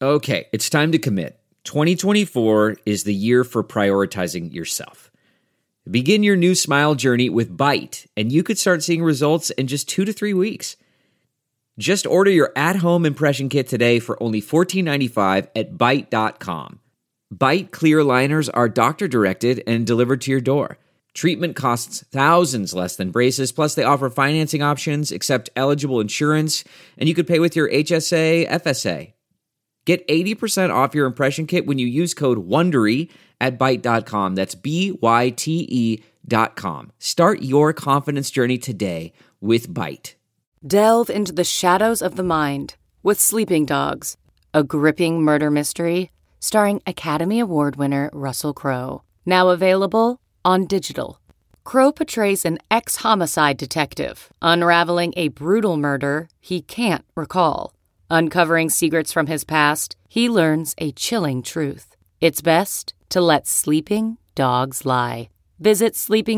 Okay, it's time to commit. 2024 is the year for prioritizing yourself. Begin your new smile journey with Byte, and you could start seeing results in just 2 to 3 weeks. Just order your at-home impression kit today for only $14.95 at Byte.com. Byte clear liners are doctor-directed and delivered to your door. Treatment costs thousands less than braces, plus they offer financing options, accept eligible insurance, and you could pay with your HSA, FSA. Get 80% off your impression kit when you use code WONDERY at Byte.com. That's BYTE.com. Start your confidence journey today with Byte. Delve into the shadows of the mind with Sleeping Dogs, a gripping murder mystery starring Academy Award winner Russell Crowe. Now available on digital. Crowe portrays an ex-homicide detective unraveling a brutal murder he can't recall. Uncovering secrets from his past, he learns a chilling truth. It's best to let sleeping dogs lie. Visit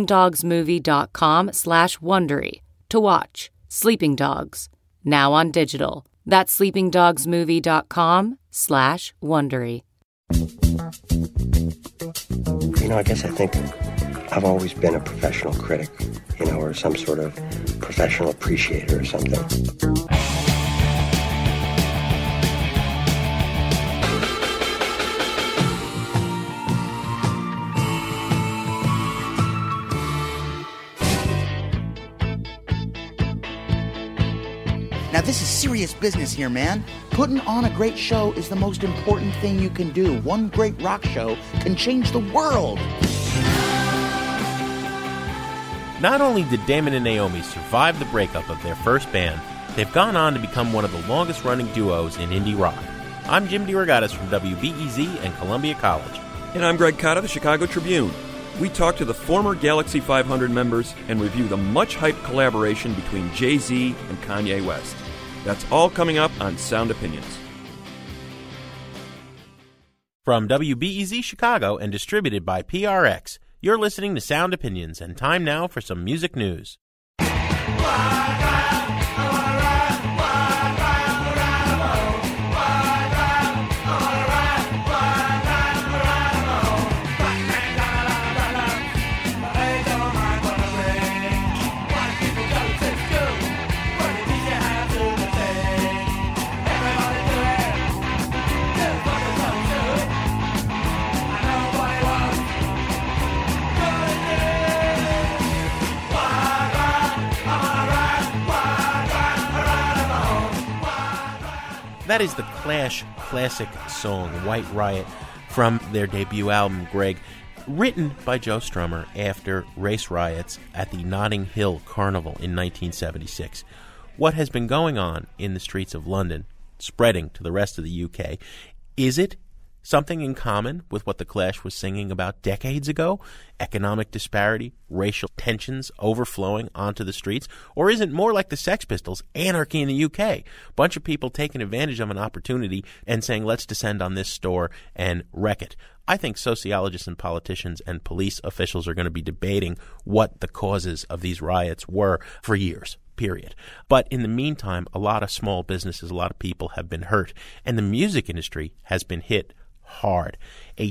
sleepingdogsmovie.com/Wondery to watch Sleeping Dogs, now on digital. That's sleepingdogsmovie.com/Wondery. I guess I think I've always been a professional critic, or some sort of professional appreciator or something. Now, this is serious business here, man. Putting on a great show is the most important thing you can do. One great rock show can change the world. Not only did Damon and Naomi survive the breakup of their first band, they've gone on to become one of the longest-running duos in indie rock. I'm Jim DeRogatis from WBEZ and Columbia College. And I'm Greg Cotta, the Chicago Tribune. We talk to the former Galaxy 500 members and review the much-hyped collaboration between Jay-Z and Kanye West. That's all coming up on Sound Opinions. From WBEZ Chicago and distributed by PRX, you're listening to Sound Opinions, and time now for some music news. That is the Clash classic song, White Riot, from their debut album, Greg, written by Joe Strummer after race riots at the Notting Hill Carnival in 1976. What has been going on in the streets of London, spreading to the rest of the UK, is it something in common with what the Clash was singing about decades ago? Economic disparity, racial tensions overflowing onto the streets? Or is it more like the Sex Pistols, anarchy in the UK? Bunch of people taking advantage of an opportunity and saying, let's descend on this store and wreck it. I think sociologists and politicians and police officials are going to be debating what the causes of these riots were for years. Period. But in the meantime, a lot of small businesses, a lot of people have been hurt, and the music industry has been hit hard. A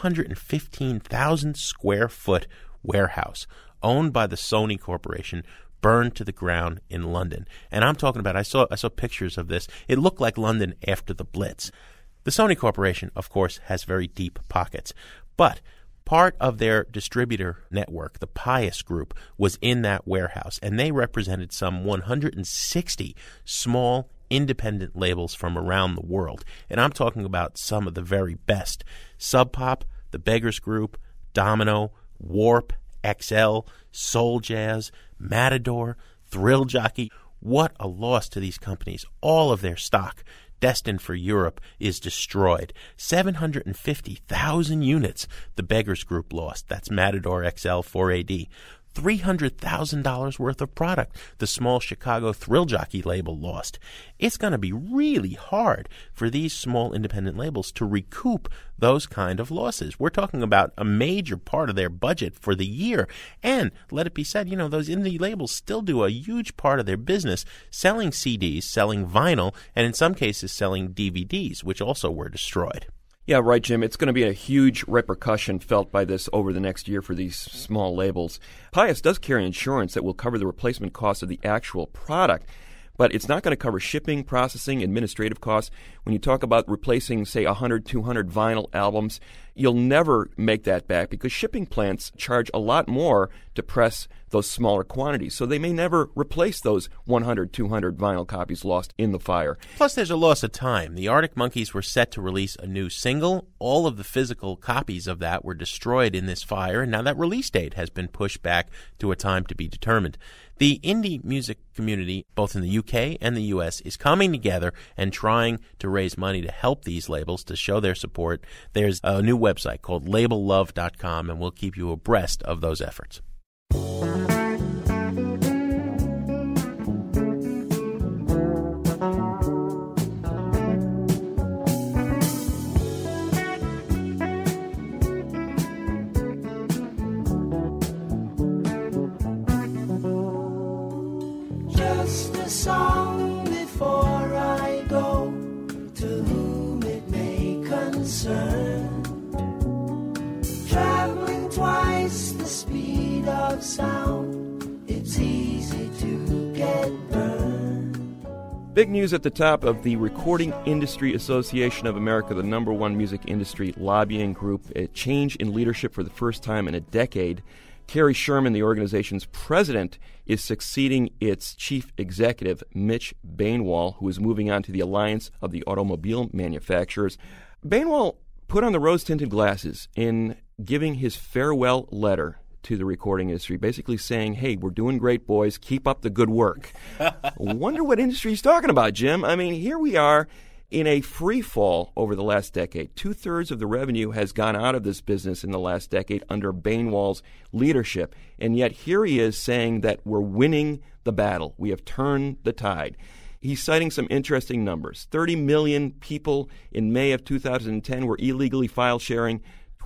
215,000 square foot warehouse owned by the Sony Corporation burned to the ground in London. And I'm talking about, I saw pictures of this. It looked like London after the Blitz. The Sony Corporation, of course, has very deep pockets, but part of their distributor network, the Pius Group, was in that warehouse, and they represented some 160 small independent labels from around the world. And I'm talking about some of the very best. Sub Pop, The Beggars Group, Domino, Warp, XL, Soul Jazz, Matador, Thrill Jockey. What a loss to these companies. All of their stock, destined for Europe, is destroyed. 750,000 units the Beggars Group lost. That's Matador XL 4AD. $300,000 worth of product the small Chicago Thrill Jockey label lost. It's going to be really hard for these small independent labels to recoup those kind of losses. We're talking about a major part of their budget for the year. And let it be said, those indie labels still do a huge part of their business selling CDs, selling vinyl, and in some cases selling DVDs, which also were destroyed. Yeah, right, Jim. It's going to be a huge repercussion felt by this over the next year for these small labels. Pius does carry insurance that will cover the replacement cost of the actual product, but it's not going to cover shipping, processing, administrative costs. When you talk about replacing, say, 100, 200 vinyl albums, you'll never make that back because shipping plants charge a lot more to press those smaller quantities. So they may never replace those 100, 200 vinyl copies lost in the fire. Plus, there's a loss of time. The Arctic Monkeys were set to release a new single. All of the physical copies of that were destroyed in this fire, and now that release date has been pushed back to a time to be determined. The indie music community, both in the UK and the US, is coming together and trying to raise money to help these labels, to show their support. There's a new website called labellove.com, and we'll keep you abreast of those efforts. Just a song before I go, to whom it may concern. Traveling twice the speed of sound, it's easy to get burned. Big news at the top of the Recording Industry Association of America, the number one music industry lobbying group. A change in leadership for the first time in a decade. Carrie Sherman, the organization's president, is succeeding its chief executive, Mitch Bainwall, who is moving on to the Alliance of the Automobile Manufacturers. Bainwall put on the rose-tinted glasses in giving his farewell letter to the recording industry, basically saying, hey, we're doing great, boys. Keep up the good work. Wonder what industry he's talking about, Jim. I mean, here we are in a free fall over the last decade. 2/3 of the revenue has gone out of this business in the last decade under Bainwall's leadership. And yet here he is saying that we're winning the battle. We have turned the tide. He's citing some interesting numbers. 30 million people in May of 2010 were illegally file sharing.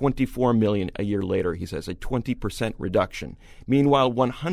24 million a year later, he says, a 20% reduction. Meanwhile,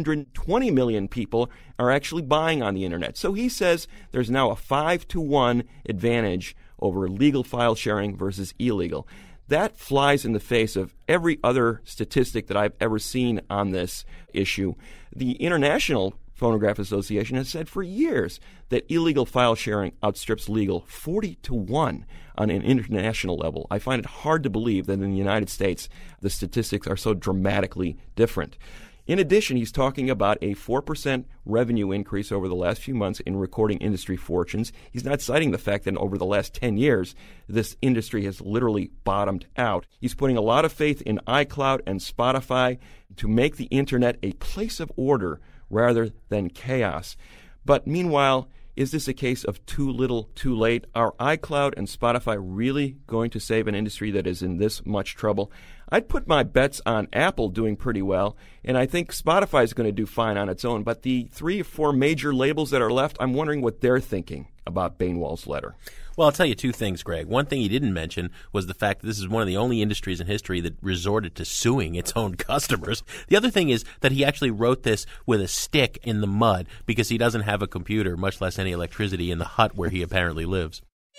120 million people are actually buying on the internet. So he says there's now a 5-to-1 advantage over legal file sharing versus illegal. That flies in the face of every other statistic that I've ever seen on this issue. The International Phonograph Association has said for years that illegal file sharing outstrips legal 40-to-1 on an international level. I find it hard to believe that in the United States the statistics are so dramatically different. In addition, he's talking about a 4% revenue increase over the last few months in recording industry fortunes. He's not citing the fact that over the last 10 years, this industry has literally bottomed out. He's putting a lot of faith in iCloud and Spotify to make the internet a place of order rather than chaos. But meanwhile, is this a case of too little, too late? Are iCloud and Spotify really going to save an industry that is in this much trouble? I'd put my bets on Apple doing pretty well, and I think Spotify is going to do fine on its own. But the 3 or 4 major labels that are left, I'm wondering what they're thinking about Bainwall's letter. Well, I'll tell you two things, Greg. One thing he didn't mention was the fact that this is one of the only industries in history that resorted to suing its own customers. The other thing is that he actually wrote this with a stick in the mud because he doesn't have a computer, much less any electricity in the hut where he apparently lives.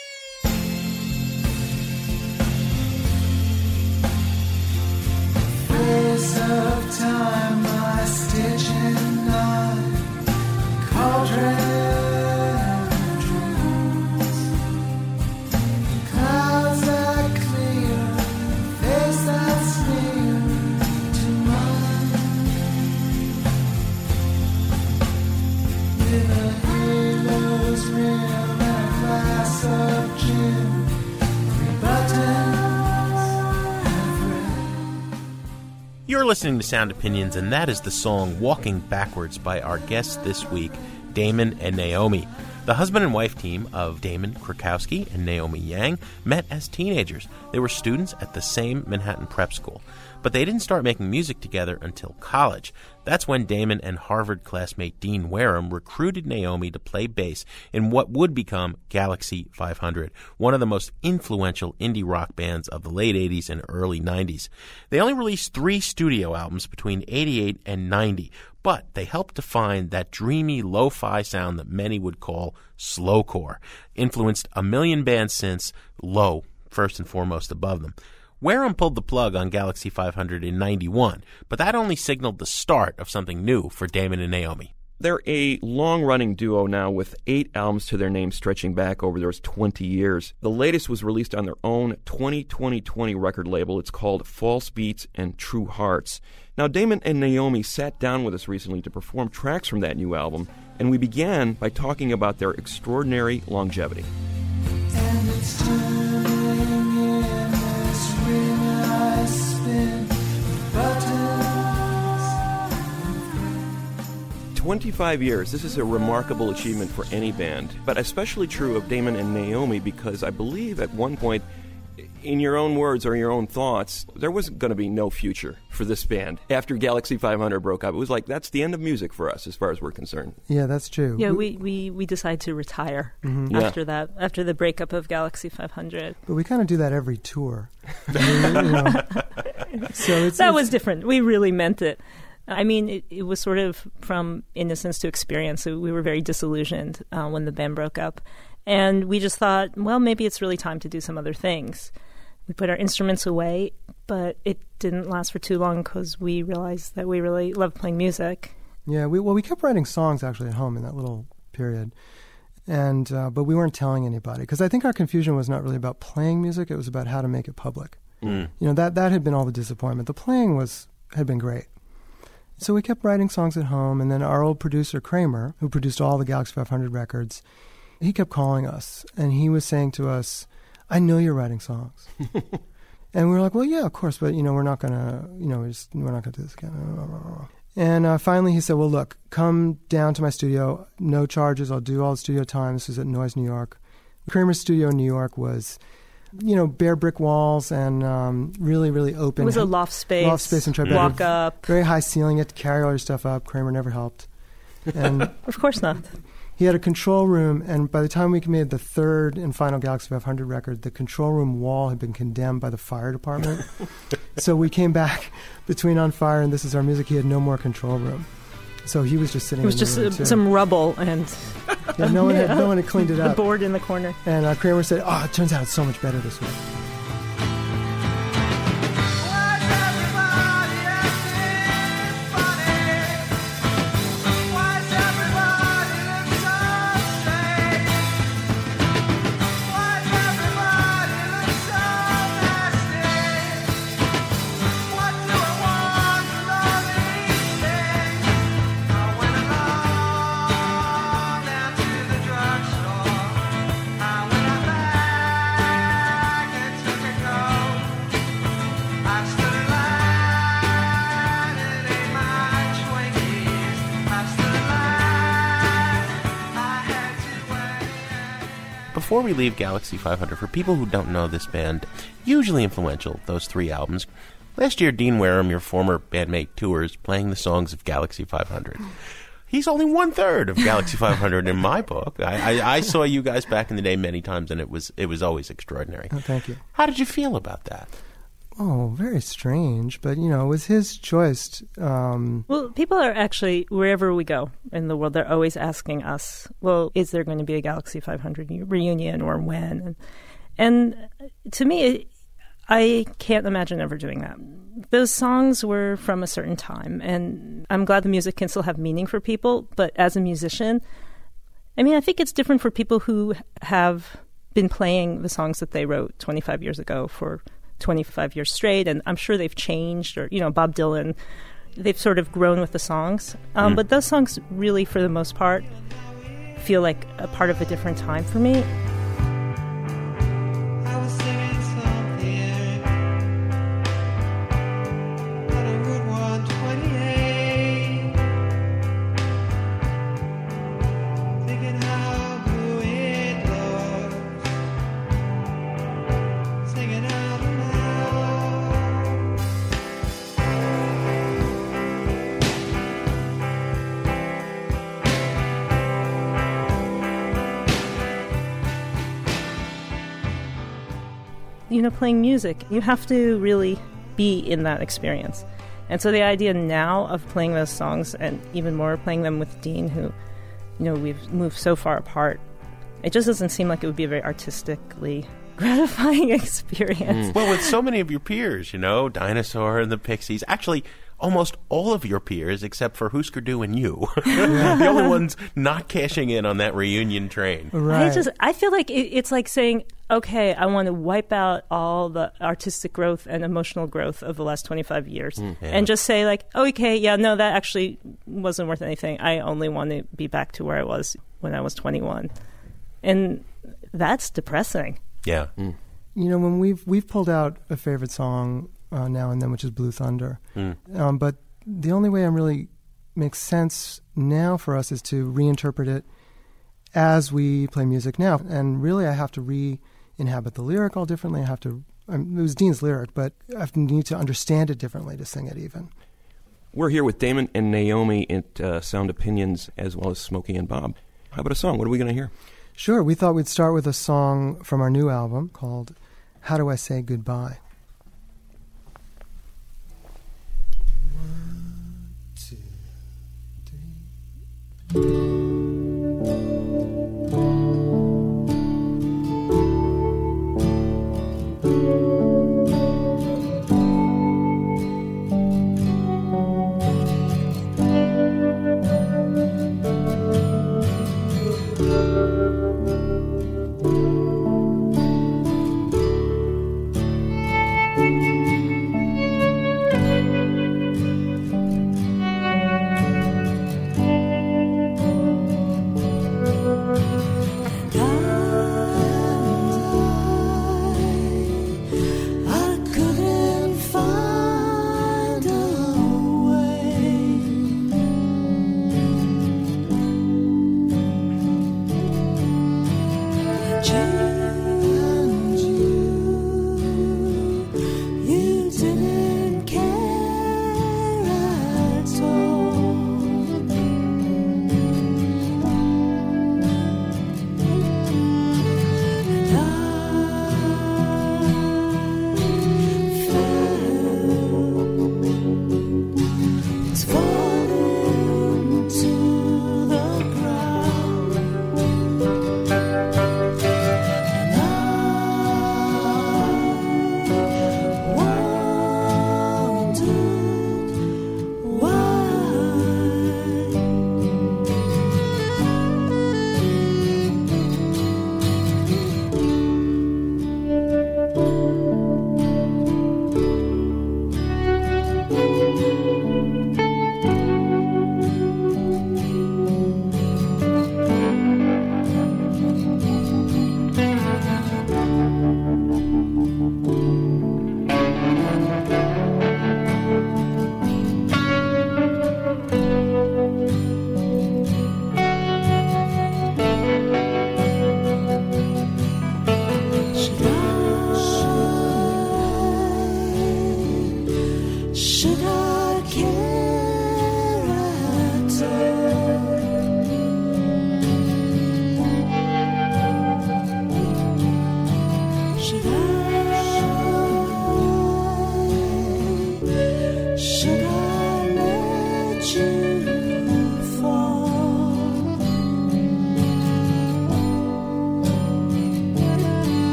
Of time, my stitching knife, cauldron dreams. Clouds that clear, face that's near to mine. With a halo's rim and a glass of gin, 3 buttons. You're listening to Sound Opinions, and that is the song Walking Backwards by our guests this week, Damon and Naomi. The husband and wife team of Damon Krakowski and Naomi Yang met as teenagers. They were students at the same Manhattan prep school, but they didn't start making music together until college. That's when Damon and Harvard classmate Dean Wareham recruited Naomi to play bass in what would become Galaxy 500, one of the most influential indie rock bands of the late 80s and early 90s. They only released 3 studio albums between 88 and 90, but they helped define that dreamy lo-fi sound that many would call slowcore, influenced a million bands since, Low first and foremost above them. Wareham pulled the plug on Galaxy 500 in 91, but that only signaled the start of something new for Damon and Naomi. They're a long-running duo now with 8 albums to their name stretching back over those 20 years. The latest was released on their own 2020 record label. It's called False Beats and True Hearts. Now, Damon and Naomi sat down with us recently to perform tracks from that new album, and we began by talking about their extraordinary longevity. And it's turning in this ring I spin buttons. 25 years. This is a remarkable achievement for any band, but especially true of Damon and Naomi because I believe at one point, in your own words or your own thoughts, there was going to be no future for this band. After Galaxy 500 broke up, it was like, that's the end of music for us as far as we're concerned. Yeah, that's true. Yeah, we decided to retire after that, after the breakup of Galaxy 500. But we kind of do that every tour. So that was different. We really meant it. I mean, it was sort of from innocence to experience. So we were very disillusioned when the band broke up. And we just thought, well, maybe it's really time to do some other things. We put our instruments away, but it didn't last for too long because we realized that we really loved playing music. Yeah, we kept writing songs actually at home in that little period. And but we weren't telling anybody because I think our confusion was not really about playing music. It was about how to make it public. You know, that had been all the disappointment. The playing had been great. So we kept writing songs at home, and then our old producer, Kramer, who produced all the Galaxy 500 records, he kept calling us, and he was saying to us, I know you're writing songs. And we were like, well, yeah, of course, but, we're not going to, we're not going to do this again. And finally he said, well, look, come down to my studio, no charges, I'll do all the studio time. This was at Noise, New York. Kramer's studio in New York was, bare brick walls and really, really open. It was a loft space. Loft space and Tribeca. Walk up. Very high ceiling. You had to carry all your stuff up. Kramer never helped. And of course not. He had a control room, and by the time we made the third and final Galaxy 500 record, the control room wall had been condemned by the fire department. So we came back between On Fire and This Is Our Music. He had no more control room. So he was just sitting in the room. It was just some rubble, and no one had cleaned it up. The board in the corner. And Kramer said, it turns out it's so much better this way. Before we leave Galaxy 500, for people who don't know this band, hugely influential, those 3 albums, last year Dean Wareham, your former bandmate, tours playing the songs of Galaxy 500. He's only 1/3 of Galaxy 500 in my book. I saw you guys back in the day many times, and it was always extraordinary. Oh, thank you. How did you feel about that? Oh, very strange, but, it was his choice. Well, people are actually, wherever we go in the world, they're always asking us, well, is there going to be a Galaxy 500 reunion or when? And to me, I can't imagine ever doing that. Those songs were from a certain time, and I'm glad the music can still have meaning for people, but as a musician, I think it's different for people who have been playing the songs that they wrote 25 years ago for 25 years straight, and I'm sure they've changed, or Bob Dylan, they've sort of grown with the songs, but those songs really, for the most part, feel like a part of a different time for me. I was singing something on Route 128, thinking how good playing music. You have to really be in that experience. And so the idea now of playing those songs, and even more playing them with Dean, who, we've moved so far apart, it just doesn't seem like it would be a very artistically gratifying experience. Well, with so many of your peers, Dinosaur and the Pixies, actually almost all of your peers except for Husker Du and you. The only ones not cashing in on that reunion train. Right. I feel like it's like saying, okay, I want to wipe out all the artistic growth and emotional growth of the last 25 years and just say like, that actually wasn't worth anything. I only want to be back to where I was when I was 21. And that's depressing. Yeah. When we've pulled out a favorite song now and then, which is Blue Thunder. But the only way it really makes sense now for us is to reinterpret it as we play music now. And really, I have to re-inhabit the lyric all differently. It was Dean's lyric, but I need to understand it differently to sing it even. We're here with Damon and Naomi at Sound Opinions, as well as Smokey and Bob. How about a song? What are we going to hear? Sure. We thought we'd start with a song from our new album called How Do I Say Goodbye? 1, 2, 3.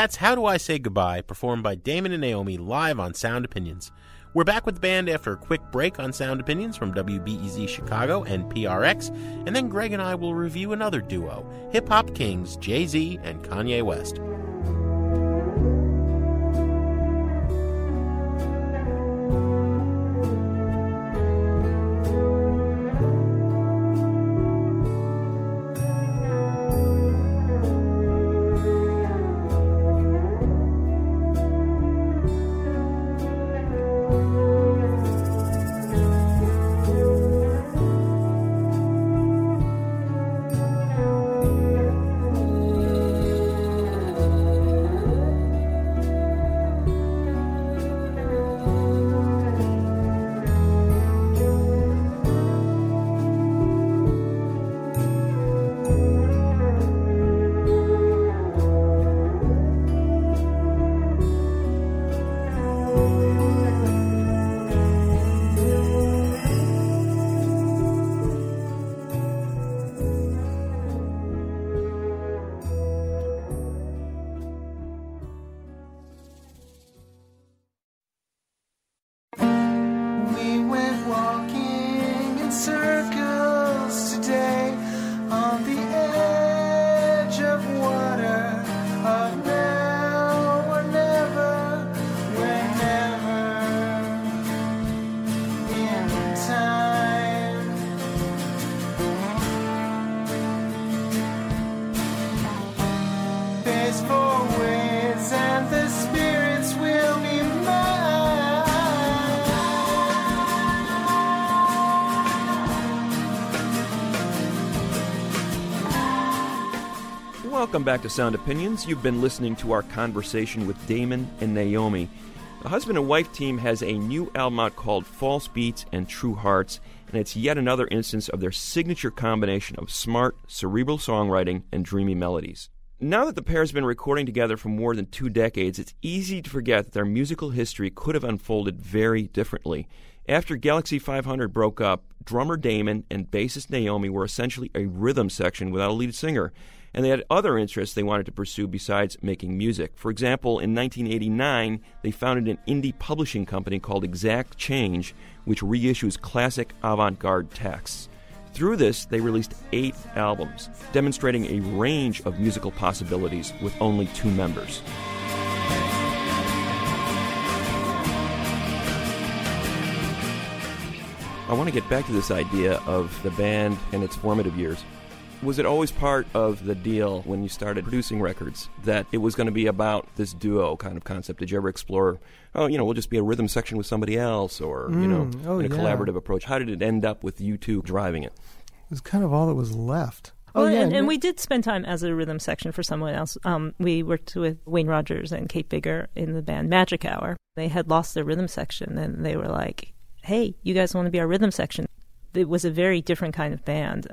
That's How Do I Say Goodbye, performed by Damon and Naomi live on Sound Opinions. We're back with the band after a quick break on Sound Opinions from WBEZ Chicago and PRX, and then Greg and I will review another duo, hip-hop kings Jay-Z and Kanye West. Welcome back to Sound Opinions. You've been listening to our conversation with Damon and Naomi. The husband and wife team has a new album out called False Beats and True Hearts, and it's yet another instance of their signature combination of smart, cerebral songwriting and dreamy melodies. Now that the pair has been recording together for more than 2 decades, it's easy to forget that their musical history could have unfolded very differently. After Galaxy 500 broke up, drummer Damon and bassist Naomi were essentially a rhythm section without a lead singer, and they had other interests they wanted to pursue besides making music. For example, in 1989, they founded an indie publishing company called Exact Change, which reissues classic avant-garde texts. Through this, they released 8 albums, demonstrating a range of musical possibilities with only 2 members. I want to get back to this idea of the band and its formative years. Was it always part of the deal when you started producing records that it was going to be about this duo kind of concept? Did you ever explore, we'll just be a rhythm section with somebody else or, a collaborative approach? How did it end up with you two driving it? It was kind of all that was left. And we did spend time as a rhythm section for someone else. We worked with Wayne Rogers and Kate Bigger in the band Magic Hour. They had lost their rhythm section, and they were like, hey, you guys want to be our rhythm section? It was a very different kind of band.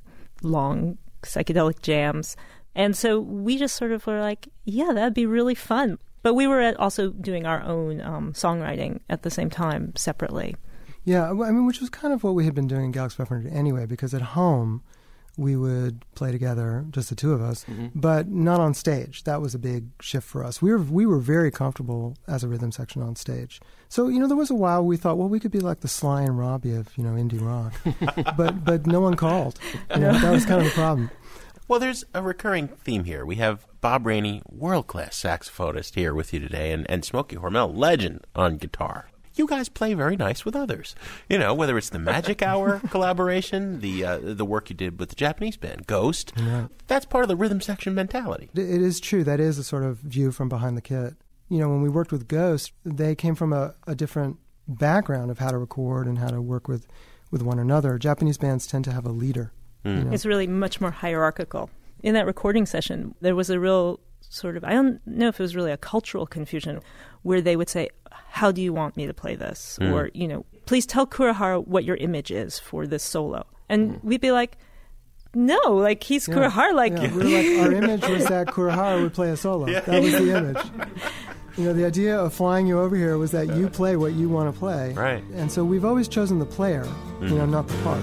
Long psychedelic jams. And so we just sort of were like, yeah, that'd be really fun. But we were also doing our own songwriting at the same time, separately. Yeah, I mean, which was kind of what we had been doing in Galaxy 500 anyway, because at home we would play together, just the two of us, but not on stage. That was a big shift for us. We were very comfortable as a rhythm section on stage. So, there was a while we thought, well, we could be like the Sly and Robbie of, indie rock. but no one called. That was kind of the problem. Well, there's a recurring theme here. We have Bob Rainey, world-class saxophonist, here with you today, and Smokey Hormel, legend on guitar. You guys play very nice with others. Whether it's the Magic Hour collaboration, the work you did with the Japanese band, Ghost. Right. That's part of the rhythm section mentality. It is true. That is a sort of view from behind the kit. When we worked with Ghost, they came from a different background of how to record and how to work with one another. Japanese bands tend to have a leader. It's really much more hierarchical. In that recording session, there was a real sort of, I don't know if it was really a cultural confusion, where they would say, how do you want me to play this? Or, please tell Kurihara what your image is for this solo. And we'd be like, no, he's Kurihara. We were like, our image was that Kurihara would play a solo. Yeah. That was the image. The idea of flying you over here was that you play what you want to play. Right. And so we've always chosen the player, not the part.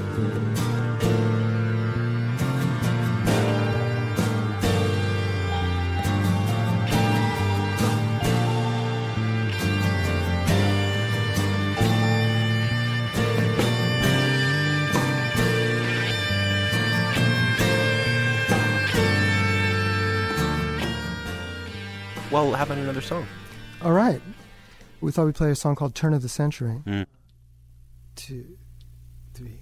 Well, how about another song? All right. We thought we'd play a song called Turn of the Century. 2, 3.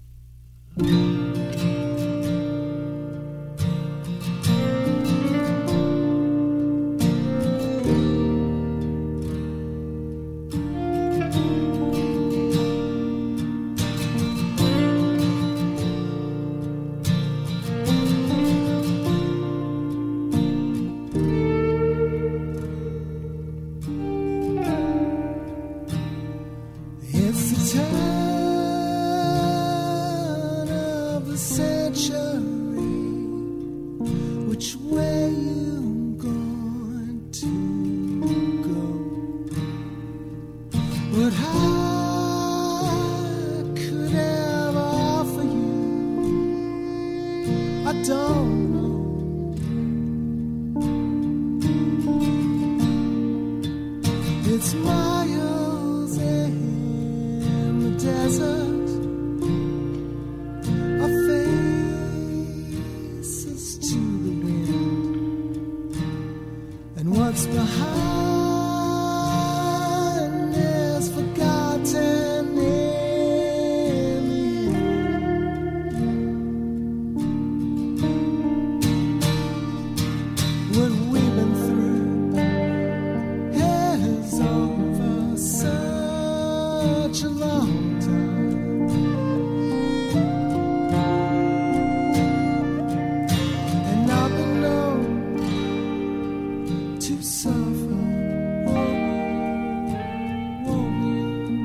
It's the turn of the century. Which way you going to go? What I could ever offer you, I don't know. It's miles in the desert, our faces to the wind, and what's behind is forgotten in the end. What we've been through is over such a long time, and I've been known to suffer over you.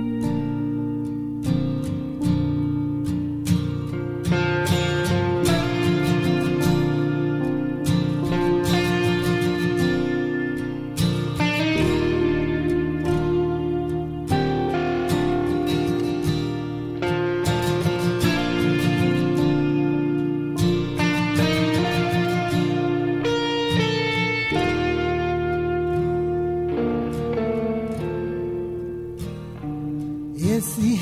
It's the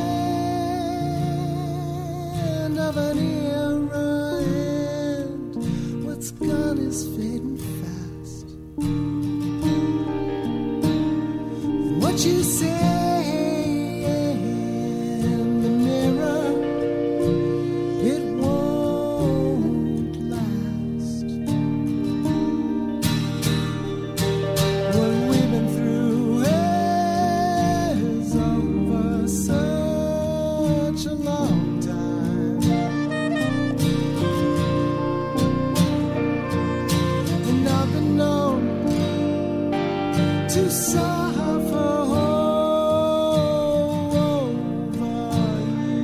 end of an era, and what's gone is fading fast. And what you say in the mirror, it won't last. What we've been through is over such a long time, and I've been known to suffer over you.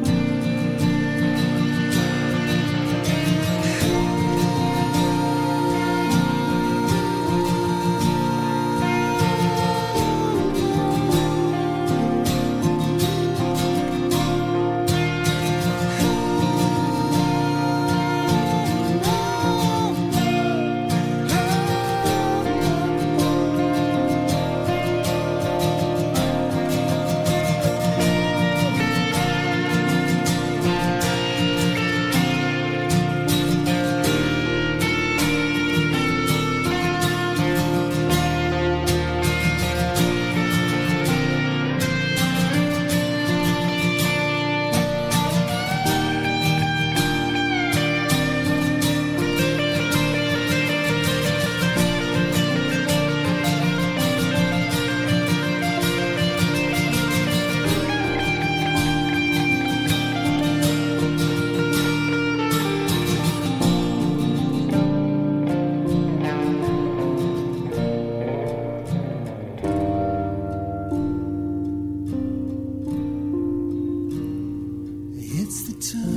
It's the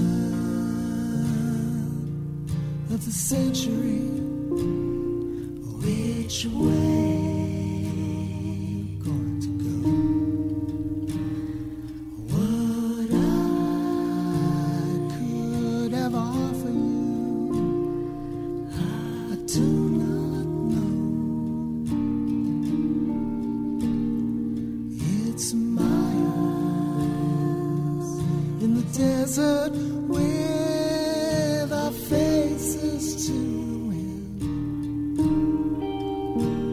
turn of the century. Which way going to go? What I could ever offer you, I do not know. It's miles in the desert with our faces to the wind,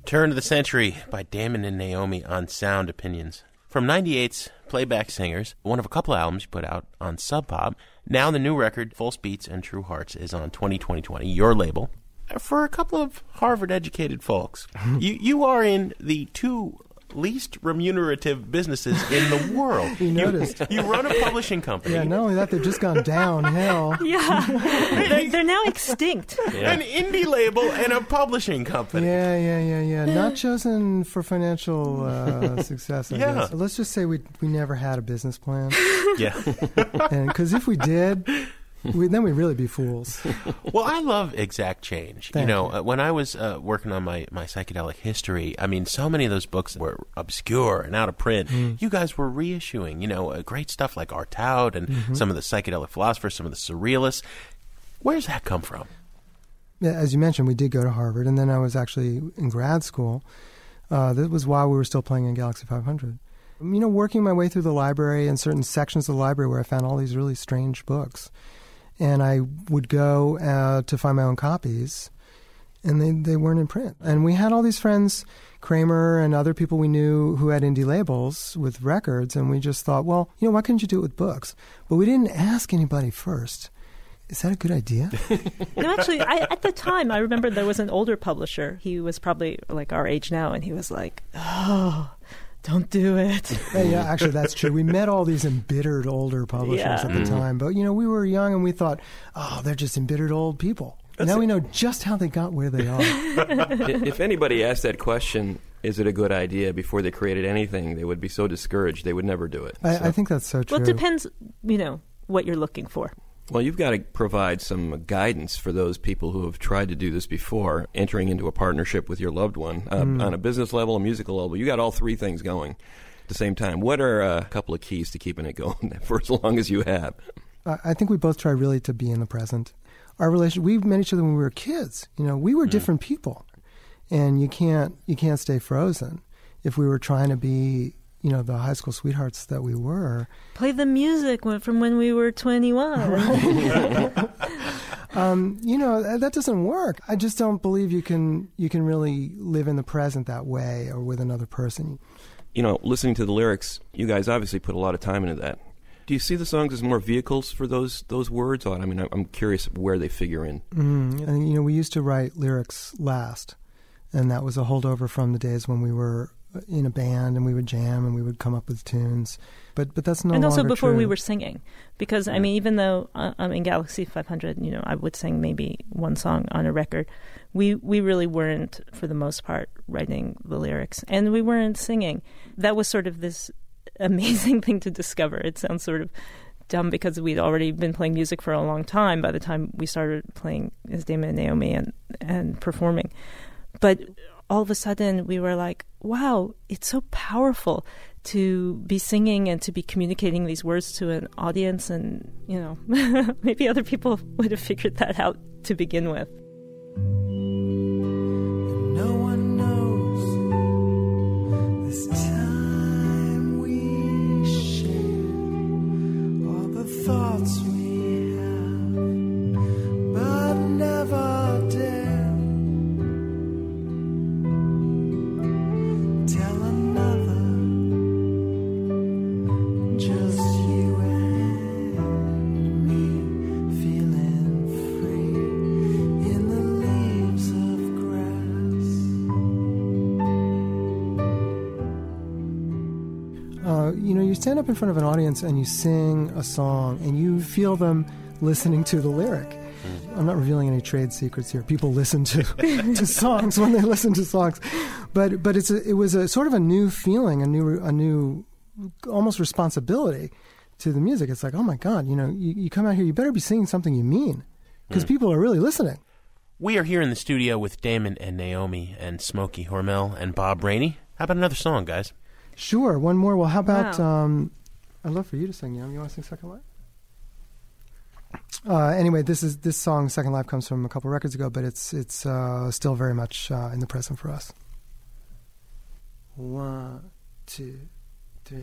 Turn of the Century by Damon and Naomi on Sound Opinions. From 98's Playback Singers, one of a couple albums you put out on Sub Pop. Now the new record, False Beats and True Hearts, is on 2020, your label. For a couple of Harvard-educated folks, you are in the two least remunerative businesses in the world. You noticed. You run a publishing company. Yeah, not only that, they've just gone downhill. Yeah. They're now extinct. Yeah. An indie label and a publishing company. Yeah. Not chosen for financial success, I guess. Let's just say we never had a business plan. Yeah. Because if we did... then we'd really be fools. Well, I love Exact Change. Thank you. When I was working on my psychedelic history, I mean, so many of those books were obscure and out of print. You guys were reissuing, great stuff like Artaud and some of the psychedelic philosophers, some of the surrealists. Where's that come from? Yeah, as you mentioned, we did go to Harvard, and then I was actually in grad school. That was while we were still playing in Galaxy 500. Working my way through the library and certain sections of the library where I found all these really strange books. And I would go to find my own copies, and they weren't in print. And we had all these friends, Kramer and other people we knew who had indie labels with records, and we just thought, well, why couldn't you do it with books? But we didn't ask anybody first. Is that a good idea? No, actually, at the time, I remember there was an older publisher. He was probably like our age now, and he was like, oh... don't do it. Yeah, actually, that's true. We met all these embittered older publishers at the time. But, we were young and we thought, oh, they're just embittered old people. Now we know just how they got where they are. If anybody asked that question, is it a good idea, before they created anything, they would be so discouraged they would never do it. I think that's so true. Well, it depends, what you're looking for. Well, you've got to provide some guidance for those people who have tried to do this before, entering into a partnership with your loved one on a business level, a musical level. You got all three things going at the same time. What are a couple of keys to keeping it going for as long as you have? I think we both try really to be in the present. Our relationship, we met each other when we were kids. We were different people, and you can't stay frozen. If we were trying to be the high school sweethearts that we were. Play the music from when we were 21. Right. That doesn't work. I just don't believe you can really live in the present that way or with another person. Listening to the lyrics, you guys obviously put a lot of time into that. Do you see the songs as more vehicles for those words? I mean, I'm curious where they figure in. And, we used to write lyrics last, and that was a holdover from the days when we were in a band and we would jam and we would come up with tunes, but that's no longer true. And also before we were singing, because I mean, even though I'm in Galaxy 500, I would sing maybe one song on a record, we really weren't, for the most part, writing the lyrics, and we weren't singing. That was sort of this amazing thing to discover. It sounds sort of dumb because we'd already been playing music for a long time by the time we started playing as Damon and Naomi and performing, but all of a sudden we were like, wow, it's so powerful to be singing and to be communicating these words to an audience. And, maybe other people would have figured that out to begin with. No one knows this time we share, all the thoughts we have, but never dare. You stand up in front of an audience and you sing a song and you feel them listening to the lyric. I'm not revealing any trade secrets here. People listen to songs when they listen to songs, but it was a sort of a new feeling, a new almost responsibility to the music. It's like, oh my God, you come out here, you better be singing something you mean, because people are really listening. We are here in the studio with Damon and Naomi and Smokey Hormel and Bob Rainey. How about another song, guys? Sure, one more. Well, how about, I'd love for you to sing, Yum. You want to sing Second Life? Anyway, this song, Second Life, comes from a couple records ago, but it's still very much in the present for us. 1, 2, 3.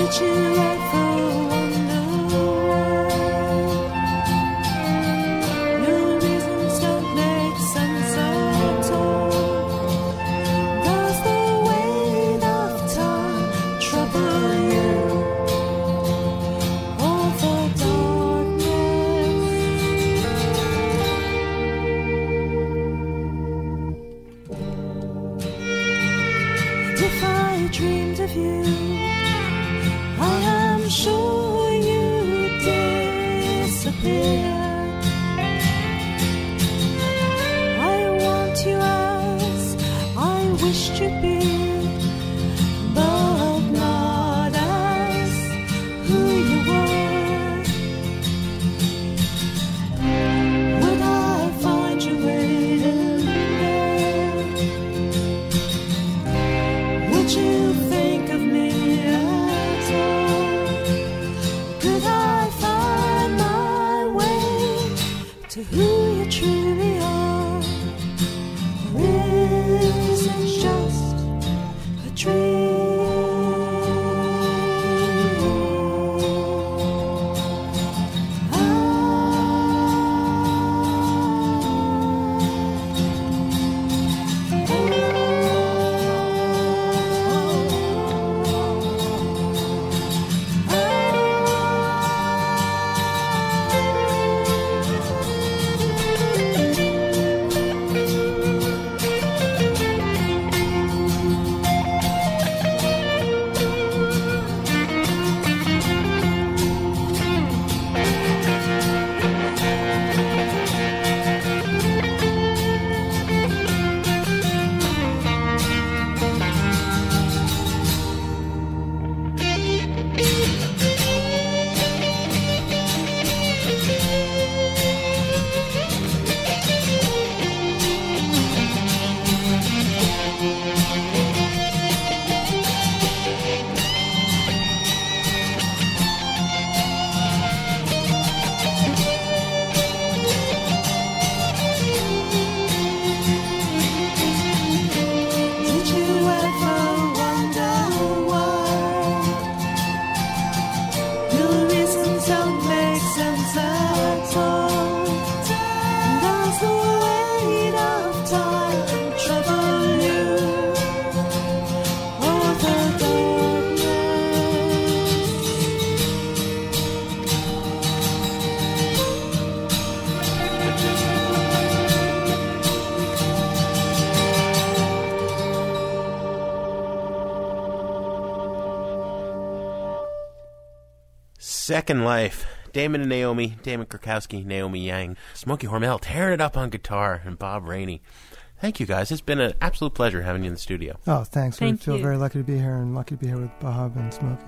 Second Life. Damon and Naomi, Damon Kurkowski, Naomi Yang, Smokey Hormel tearing it up on guitar, and Bob Rainey. Thank you, guys. It's been an absolute pleasure having you in the studio. Oh, thanks. Thank we feel you. very lucky to be here and lucky to be here with Bob and Smokey.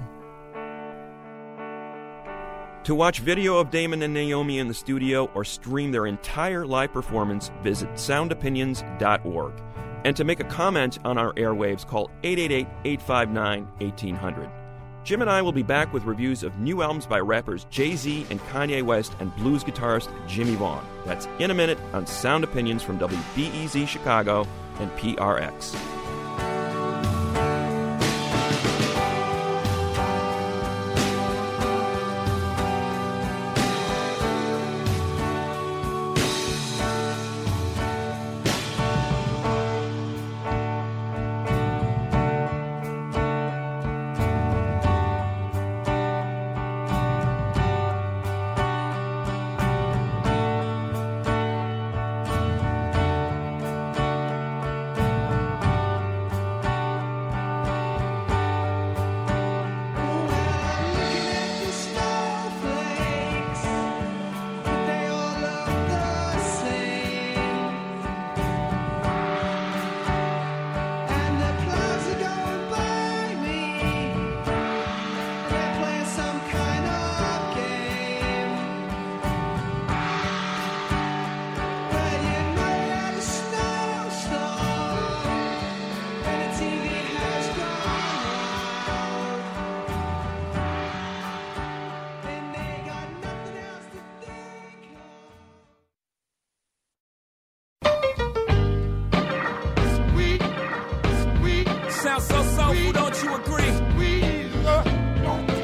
To watch video of Damon and Naomi in the studio or stream their entire live performance, visit soundopinions.org. And to make a comment on our airwaves, call 888-859-1800. Jim and I will be back with reviews of new albums by rappers Jay-Z and Kanye West and blues guitarist Jimmy Vaughn. That's in a minute on Sound Opinions from WBEZ Chicago and PRX. Sounds so soulful, don't you agree?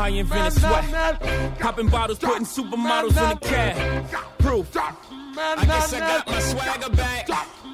I invented sweat. Popping bottles, putting supermodels in the cab. Proof. I guess I got my swagger back.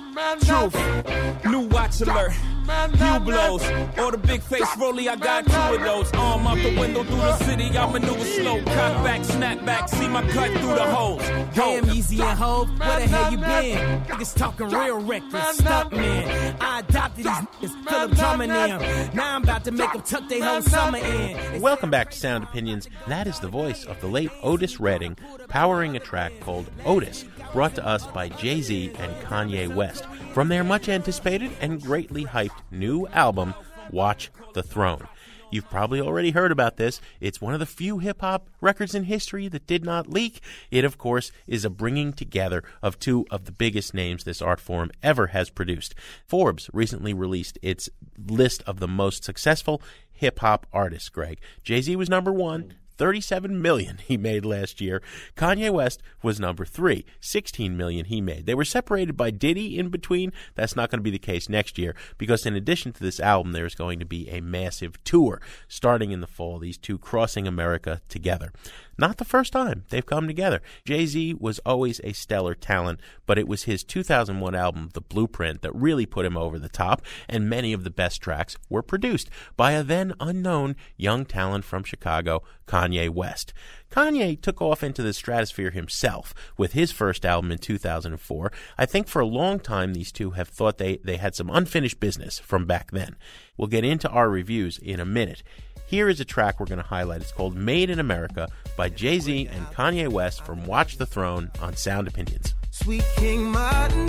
Truth. New watch alert. Few blows. Or the big face rollie, I got 2 of those. Arm out the window through the city, I maneuver slow. Cock back, snap back, see my cut through the holes. Damn, Easy and Hov, where the hell you been? Niggas talking real reckless, stuck man. I adopted these niggas, Philip Drummond them. Now I'm about to make them tuck their whole summer in. Welcome back to Sound Opinions. That is the voice of the late Otis Redding, powering a track called Otis, brought to us by Jay-Z and Kanye West from their much-anticipated and greatly hyped new album, Watch the Throne. You've probably already heard about this. It's one of the few hip-hop records in history that did not leak. It, of course, is a bringing together of 2 of the biggest names this art form ever has produced. Forbes recently released its list of the most successful hip-hop artists, Greg. Jay-Z was number 1. $37 million he made last year. Kanye West was number 3, $16 million he made. They were separated by Diddy in between. That's not going to be the case next year because in addition to this album, there's going to be a massive tour starting in the fall, these 2 crossing America together. Not the first time they've come together. Jay-Z was always a stellar talent, but it was his 2001 album, The Blueprint, that really put him over the top, and many of the best tracks were produced by a then unknown young talent from Chicago, Kanye West. Kanye took off into the stratosphere himself with his first album in 2004. I think for a long time these 2 have thought they had some unfinished business from back then. We'll get into our reviews in a minute. Here is a track we're going to highlight. It's called Made in America by Jay-Z and Kanye West from Watch the Throne on Sound Opinions. Sweet King Martin,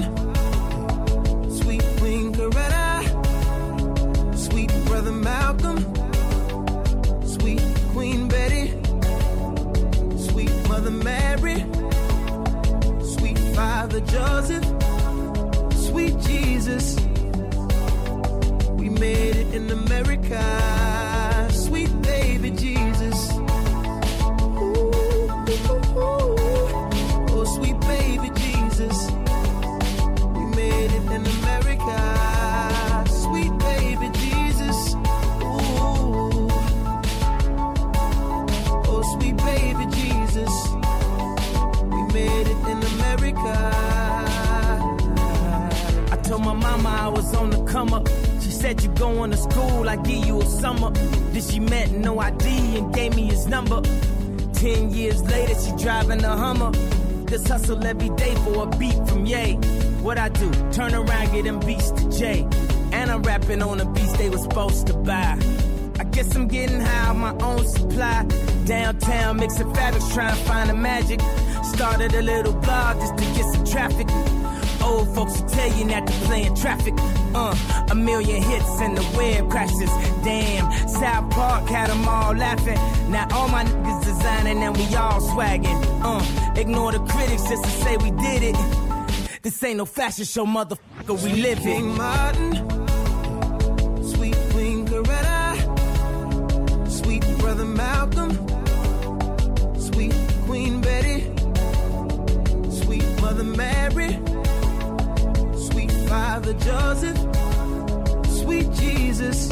sweet Queen Coretta, sweet Brother Malcolm, sweet Queen Betty, sweet Mother Mary, sweet Father Joseph, sweet Jesus. We made it in America. Sweet baby Jesus. Ooh, ooh, ooh. Oh, sweet baby Jesus. We made it in America. Sweet baby Jesus. Ooh. Oh, sweet baby Jesus. We made it in America. I told my mama I was on the come up. Said you going to school, I give you a summer. Then she met no ID and gave me his number. 10 years later, she driving a Hummer. Just hustle every day for a beat from Ye. What I do? Turn around, get them beats to Jay. And I'm rapping on the beats they was supposed to buy. I guess I'm getting high on my own supply. Downtown mixing fabrics, trying to find the magic. Started a little blog just to get some traffic. Old folks will tell you not to play in traffic. A million hits and the web crashes. Damn, South Park had them all laughing. Now all my niggas designing and we all swagging. Ignore the critics just to say we did it. This ain't no fashion show, motherfucker, we live it. King Martin, sweet Queen Coretta, sweet Brother Malcolm, sweet Queen Betty, sweet Mother Mary, sweet Father Joseph, sweet Jesus.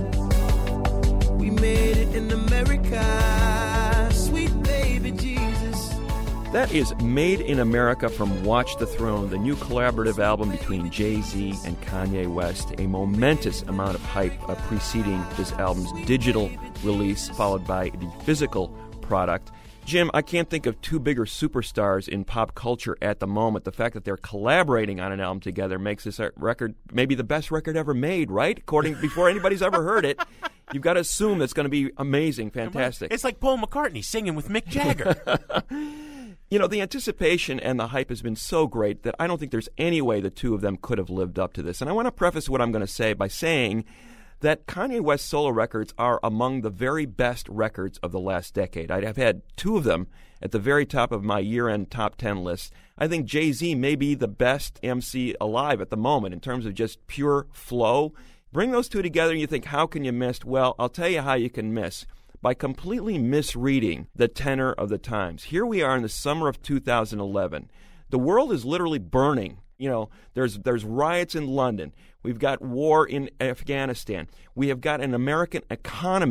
We made it in America, sweet baby Jesus. That is Made in America from Watch the Throne, the new collaborative album between Jay-Z and Kanye West. A momentous amount of hype preceding this album's digital release, followed by the physical product. Jim, I can't think of 2 bigger superstars in pop culture at the moment. The fact that they're collaborating on an album together makes this record maybe the best record ever made, right? Before anybody's ever heard it, you've got to assume it's going to be amazing, fantastic. It's like Paul McCartney singing with Mick Jagger. You know, the anticipation and the hype has been so great that I don't think there's any way the 2 of them could have lived up to this. And I want to preface what I'm going to say by saying that Kanye West's solo records are among the very best records of the last decade. I've had 2 of them at the very top of my year-end top 10 list. I think Jay-Z may be the best MC alive at the moment in terms of just pure flow. Bring those 2 together and you think, how can you miss? Well, I'll tell you how you can miss. By completely misreading the tenor of the times. Here we are in the summer of 2011. The world is literally burning. You know, there's riots in London. We've got war in Afghanistan. We have got an American economy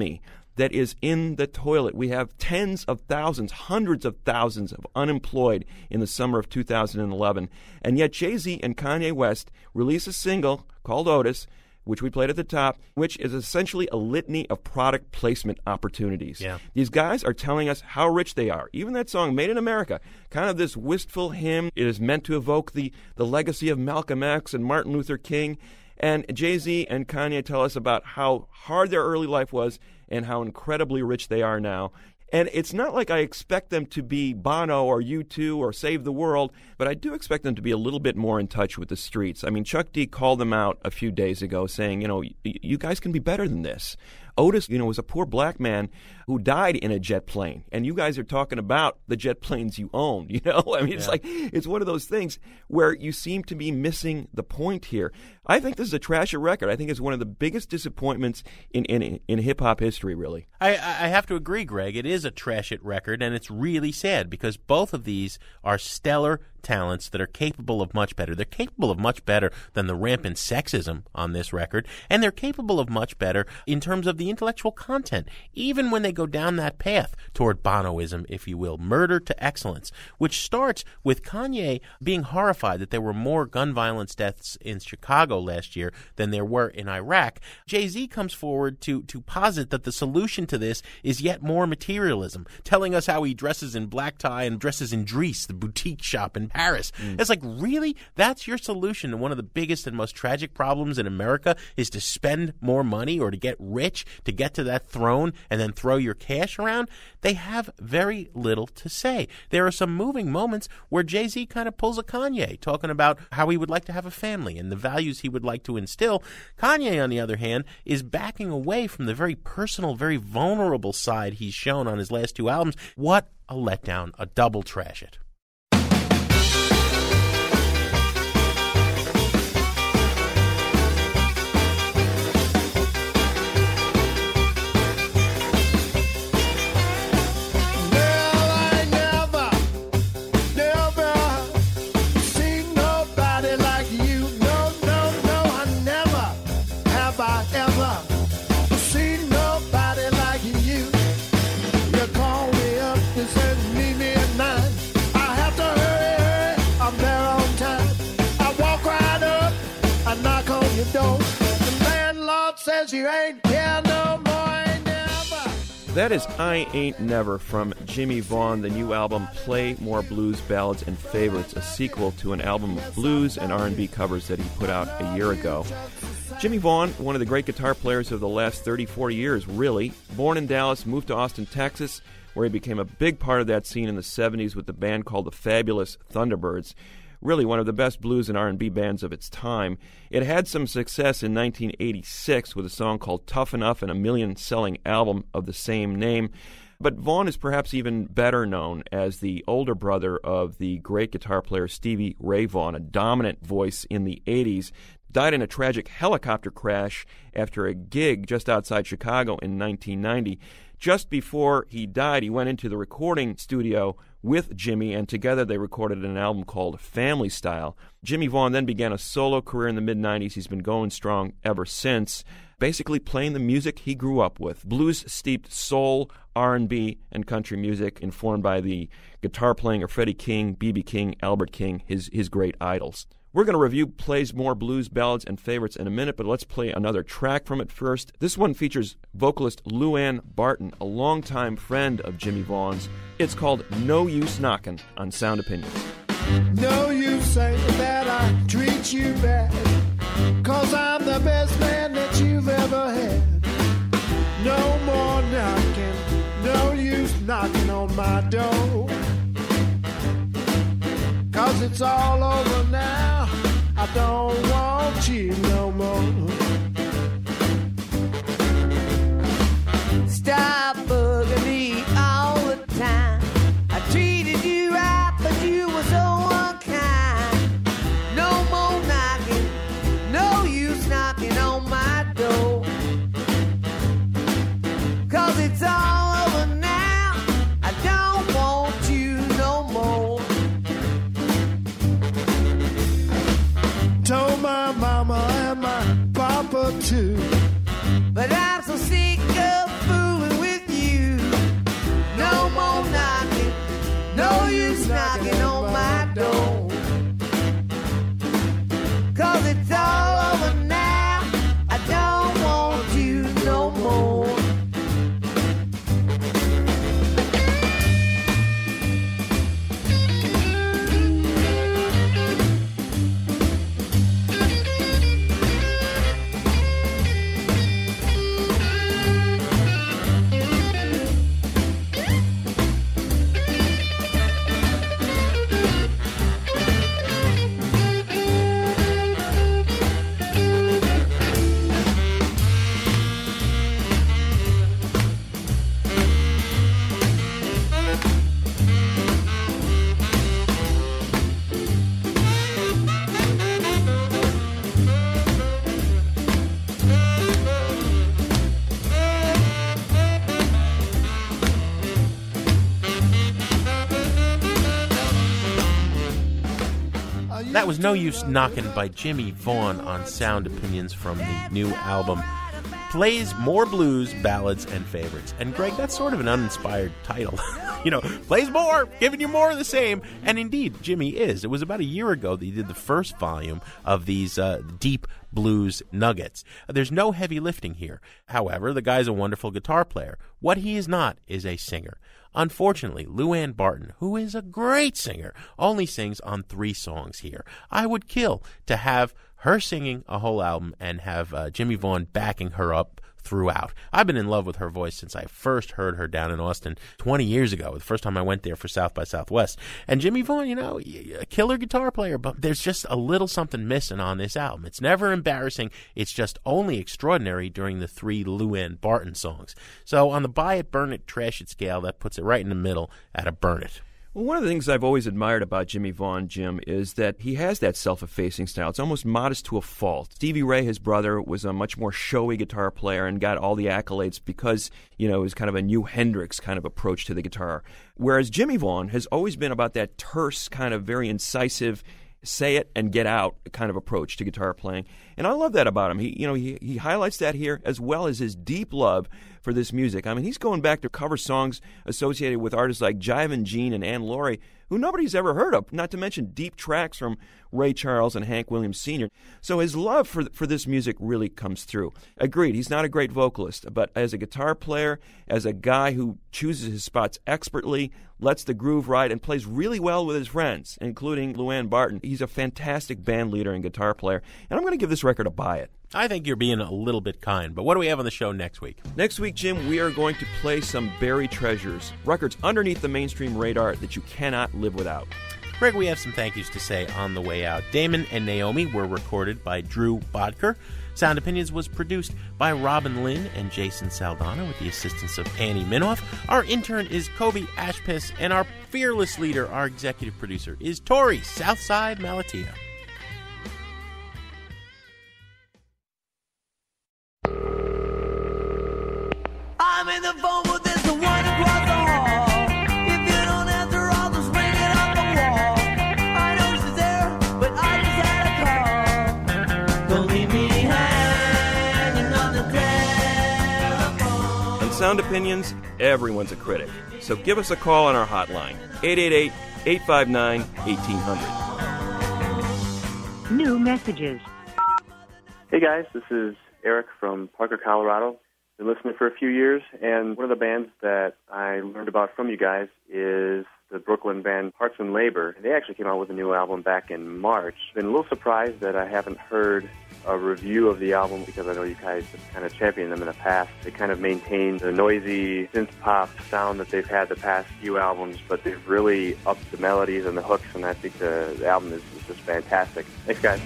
that is in the toilet. We have tens of thousands, hundreds of thousands of unemployed in the summer of 2011. And yet Jay-Z and Kanye West release a single called Otis, which we played at the top, which is essentially a litany of product placement opportunities. Yeah. These guys are telling us how rich they are. Even that song, Made in America, kind of this wistful hymn. It is meant to evoke the legacy of Malcolm X and Martin Luther King. And Jay-Z and Kanye tell us about how hard their early life was and how incredibly rich they are now. And it's not like I expect them to be Bono or U2 or Save the World, but I do expect them to be a little bit more in touch with the streets. I mean, Chuck D called them out a few days ago saying, you guys can be better than this. Otis, was a poor black man who died in a jet plane, and you guys are talking about the jet planes you own, I mean, it's like, it's one of those things where you seem to be missing the point here. I think this is a trashy record. I think it's one of the biggest disappointments in hip-hop history, really. I have to agree, Greg. It is a trash it record, and it's really sad because both of these are stellar talents that are capable of much better. They're capable of much better than the rampant sexism on this record, and they're capable of much better in terms of the intellectual content, even when they go down that path toward Bonoism, if you will, murder to excellence, which starts with Kanye being horrified that there were more gun violence deaths in Chicago last year than there were in Iraq. Jay-Z comes forward to posit that the solution to this is yet more materialism, telling us how he dresses in black tie and dresses in Dries, the boutique shop in Paris. It's like, really? That's your solution to one of the biggest and most tragic problems in America is to spend more money or to get rich, to get to that throne and then throw your cash around? They have very little to say. There are some moving moments where Jay-Z kind of pulls a Kanye, talking about how he would like to have a family and the values he would like to instill. Kanye, on the other hand, is backing away from the very personal, very vulnerable side he's shown on his last two albums. What a letdown, a double trash it. You ain't here no more, ain't never. That is I Ain't Never from Jimmy Vaughn, the new album Play More Blues Ballads and Favorites, a sequel to an album of blues and R&B covers that he put out a year ago. Jimmy Vaughn, one of the great guitar players of the last 30, 40 years, really. Born in Dallas, moved to Austin, Texas, where he became a big part of that scene in the 70s with the band called the Fabulous Thunderbirds. Really one of the best blues and R&B bands of its time. It had some success in 1986 with a song called Tough Enough and a million-selling album of the same name. But Vaughn is perhaps even better known as the older brother of the great guitar player Stevie Ray Vaughan, a dominant voice in the 80s. Died in a tragic helicopter crash after a gig just outside Chicago in 1990. Just before he died, he went into the recording studio with Jimmy, and together they recorded an album called Family Style. Jimmy Vaughn then began a solo career in the mid-90s. He's been going strong ever since, basically playing the music he grew up with. Blues-steeped soul, R&B, and country music, informed by the guitar playing of Freddie King, B.B. King, Albert King, his great idols. We're going to review Plays More Blues Ballads and Favorites in a minute, but let's play another track from it first. This one features vocalist Luann Barton, a longtime friend of Jimmy Vaughn's. It's called No Use Knockin' on Sound Opinions. No use saying that I treat you bad, 'cause I'm the best man that you've ever had. No more knocking, no use knocking on my door, 'cause it's all over now. I don't want you no more. Stop bugging me all the time. I treated you right, but you were so unkind. No more knocking, no use knocking on my door, 'cause it's all over now. I don't want you no more. Told my mama and my papa too, but I'm so sick of fooling with was No Use Knockin' by Jimmy Vaughn on Sound Opinions from the new album. Plays more blues, ballads, and favorites. And Greg, that's sort of an uninspired title. Plays more, giving you more of the same. And indeed, Jimmy is. It was about a year ago that he did the first volume of these deep blues nuggets. There's no heavy lifting here. However, the guy's a wonderful guitar player. What he is not is a singer. Unfortunately, Luann Barton, who is a great singer, only sings on 3 songs here. I would kill to have her singing a whole album and have Jimmy Vaughn backing her up throughout. I've been in love with her voice since I first heard her down in Austin 20 years ago, the first time I went there for South by Southwest. And Jimmy Vaughn, a killer guitar player, but there's just a little something missing on this album. It's never embarrassing. It's just only extraordinary during the 3 Luann Barton songs. So on the buy it, burn it, trash it scale, that puts it right in the middle at a burn it. Well, one of the things I've always admired about Jimmy Vaughn, Jim, is that he has that self-effacing style. It's almost modest to a fault. Stevie Ray, his brother, was a much more showy guitar player and got all the accolades because, it was kind of a new Hendrix kind of approach to the guitar. Whereas Jimmy Vaughn has always been about that terse, kind of very incisive, say it and get out kind of approach to guitar playing. And I love that about him. He highlights that here, as well as his deep love for this music. I mean, he's going back to cover songs associated with artists like Jivin' Jean and Ann Laurie, who nobody's ever heard of, not to mention deep tracks from Ray Charles and Hank Williams Sr. So his love for this music really comes through. Agreed, he's not a great vocalist, but as a guitar player, as a guy who chooses his spots expertly, lets the groove ride, and plays really well with his friends, including Luann Barton, he's a fantastic band leader and guitar player. And I'm going to give this record a buy it. I think you're being a little bit kind, but what do we have on the show next week? Next week, Jim, we are going to play some buried treasures, records underneath the mainstream radar that you cannot live without. Greg, we have some thank yous to say on the way out. Damon and Naomi were recorded by Drew Bodker. Sound Opinions was produced by Robin Lynn and Jason Saldana with the assistance of Annie Minoff. Our intern is Kobe Ashpiss, and our fearless leader, our executive producer, is Tori Southside Malatia. I'm in the phone with this the one across the hall. If you don't answer, I'll just ring it off the wall. I know she's there, but I just had a call. Don't leave me hanging on the telephone. On Sound Opinions, everyone's a critic. So give us a call on our hotline, 888-859-1800. New messages. Hey guys, this is Eric from Parker, Colorado. Been listening for a few years, and one of the bands that I learned about from you guys is the Brooklyn band Hearts and Labor. They actually came out with a new album back in March. Been a little surprised that I haven't heard a review of the album because I know you guys have kind of championed them in the past. They kind of maintain the noisy synth-pop sound that they've had the past few albums, but they've really upped the melodies and the hooks, and I think the album is just fantastic. Thanks, guys.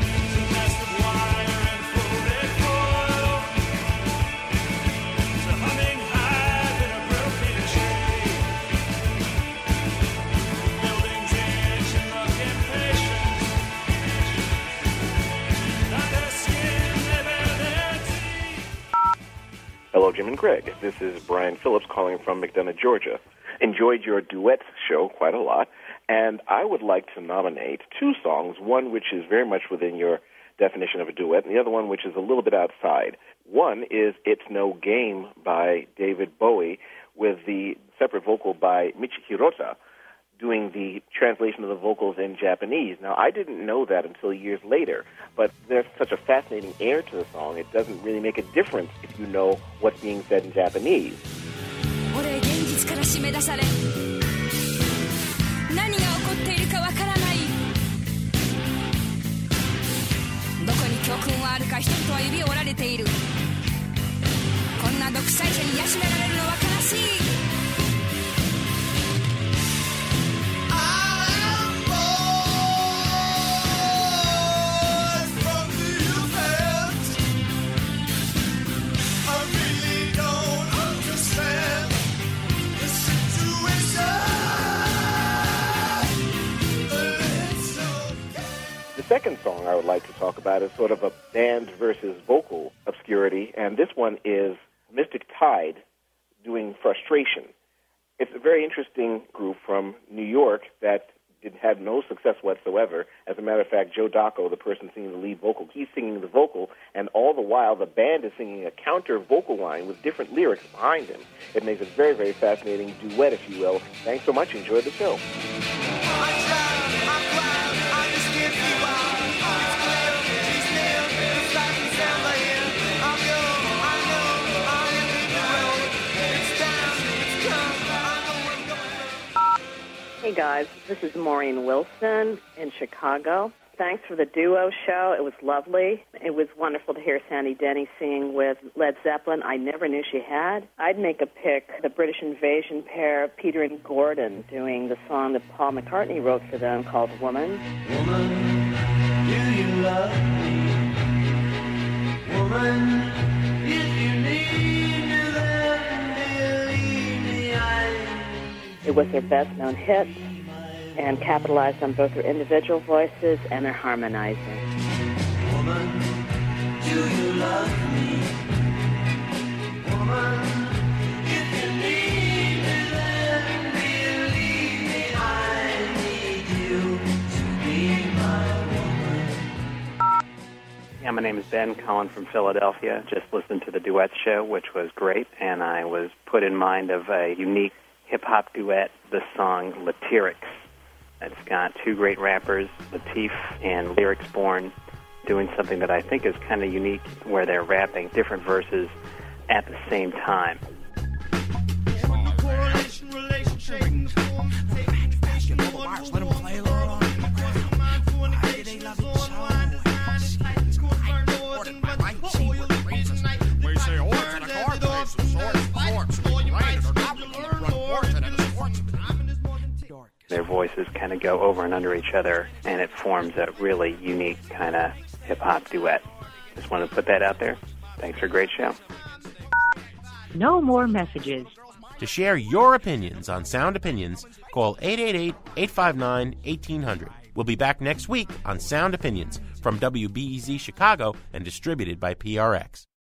Hello, Jim and Greg. This is Brian Phillips calling from McDonough, Georgia. Enjoyed your duet show quite a lot, and I would like to nominate 2 songs, one which is very much within your definition of a duet, and the other one which is a little bit outside. One is It's No Game by David Bowie, with the separate vocal by Michi Hirota, doing the translation of the vocals in Japanese. Now, I didn't know that until years later, but there's such a fascinating air to the song, it doesn't really make a difference if you know what's being said in Japanese. 俺現実から締め出され何が起こっているかわからないどこに教訓はあるか人々は指を折られているこんな独裁者に養められるのは悲しい The second song I would like to talk about is sort of a band versus vocal obscurity, and this one is Mystic Tide doing Frustration. It's a very interesting group from New York that it had no success whatsoever. As a matter of fact, Joe Dacco, the person singing the lead vocal, he's singing the vocal, and all the while the band is singing a counter vocal line with different lyrics behind him. It makes a very, very fascinating duet, if you will. Thanks so much. Enjoy the show. Hey guys, this is Maureen Wilson in Chicago. Thanks for the duo show. It was lovely. It was wonderful to hear Sandy Denny sing with Led Zeppelin. I never knew she had. I'd make a pick, the British Invasion pair, Peter and Gordon, doing the song that Paul McCartney wrote for them called Woman. Woman, do you love me? Woman, if you need me, then believe me, It was their best-known hit and capitalized on both their individual voices and their harmonizing. Woman, do you love me? Woman, if you need me, then believe me, I need you to be my woman. Yeah, my name is Ben Collin from Philadelphia. Just listened to the duet show, which was great, and I was put in mind of a unique hip-hop duet, the song Latyrix. It's got two great rappers, Latif and Lyrics Born, doing something that I think is kind of unique, where they're rapping different verses at the same time. Their voices kind of go over and under each other, and it forms a really unique kind of hip-hop duet. Just wanted to put that out there. Thanks for a great show. No more messages. To share your opinions on Sound Opinions, call 888-859-1800. We'll be back next week on Sound Opinions from WBEZ Chicago and distributed by PRX.